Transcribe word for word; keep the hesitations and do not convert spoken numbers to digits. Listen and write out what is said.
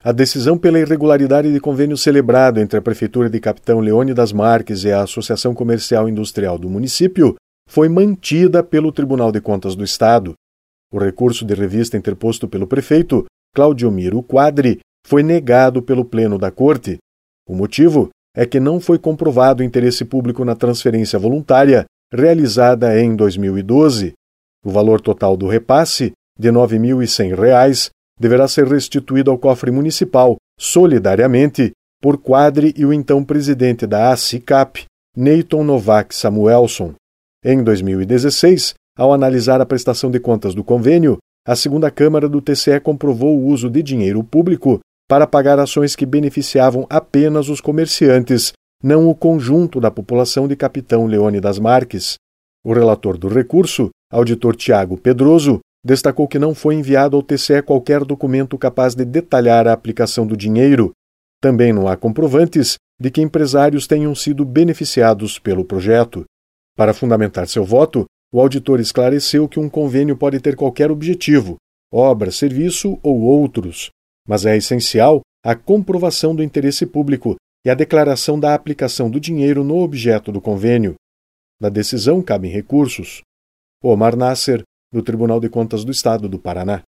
a decisão pela irregularidade de convênio celebrado entre a Prefeitura de Capitão Leônidas Marques e a Associação Comercial e Industrial do município foi mantida pelo Tribunal de Contas do Estado. O recurso de revista interposto pelo prefeito, Claudiomiro Quadri, foi negado pelo Pleno da Corte. O motivo é que não foi comprovado interesse público na transferência voluntária realizada em dois mil e doze. O valor total do repasse, de nove mil e cem reais, deverá ser restituído ao cofre municipal, solidariamente, por Quadri e o então presidente da ACICAP, Neyton Novak Samuelson. Em dois mil e dezesseis, ao analisar a prestação de contas do convênio, a segunda Câmara do T C E comprovou o uso de dinheiro público para pagar ações que beneficiavam apenas os comerciantes, não o conjunto da população de Capitão Leônidas Marques. O relator do recurso, auditor Tiago Pedroso, destacou que não foi enviado ao T C E qualquer documento capaz de detalhar a aplicação do dinheiro. Também não há comprovantes de que empresários tenham sido beneficiados pelo projeto. Para fundamentar seu voto, o auditor esclareceu que um convênio pode ter qualquer objetivo, obra, serviço ou outros, mas é essencial a comprovação do interesse público e a declaração da aplicação do dinheiro no objeto do convênio. Da decisão cabem recursos. Omar Nasser, do Tribunal de Contas do Estado do Paraná.